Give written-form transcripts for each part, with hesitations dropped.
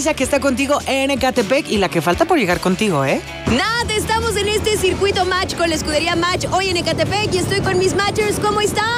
Alicia, que está contigo en Ecatepec y la que falta por llegar contigo, ¿eh? Nada, estamos en este circuito Match con la escudería Match hoy en Ecatepec y estoy con mis Matchers. ¿Cómo están?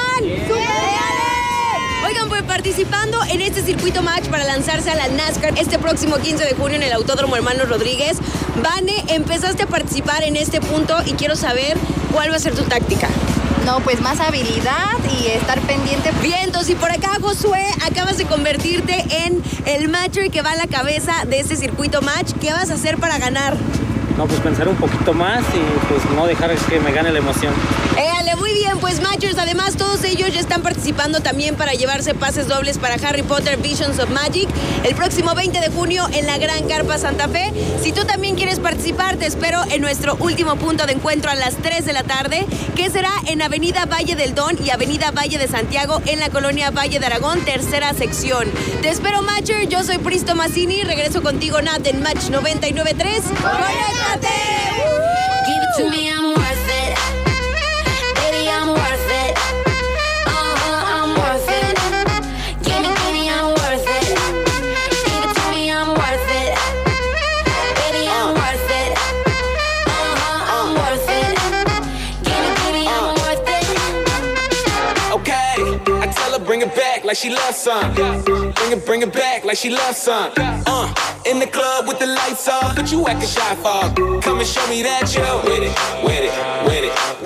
Oigan, pues participando en este circuito Match para lanzarse a la NASCAR este próximo 15 de junio en el Autódromo Hermanos Rodríguez. Vane, empezaste a participar en este punto y quiero saber cuál va a ser tu táctica. No, pues más habilidad y estar pendiente. Vientos, y por acá, Josué, acabas de convertirte en el matcher que va a la cabeza de este circuito Match. ¿Qué vas a hacer para ganar? No, pues pensar un poquito más y pues no dejar que me gane la emoción. Éale, muy bien, pues Matchers, además todos ellos ya están participando también para llevarse pases dobles para Harry Potter Visions of Magic el próximo 20 de junio en la Gran Carpa Santa Fe. Si tú también quieres participar, te espero en nuestro último punto de encuentro a las 3 de la tarde, que será en Avenida Valle del Don y Avenida Valle de Santiago en la colonia Valle de Aragón, tercera sección. Te espero, Matcher, yo soy Pristo Mazzini, regreso contigo, Nat, en Match 99.3. ¡Conéctate! Give it to me, I'm worth it. Baby, I'm worth it. I'm worth it. Give me, I'm worth it. Give it to me, I'm worth it. Baby, I'm worth it. I'm worth it. Give me, I'm worth it. Okay, I tell her bring it back like she loves some. Bring it back like she loves some. In the club with the lights off, but you acting shy for. Come and show me that you're with it, with it, with it.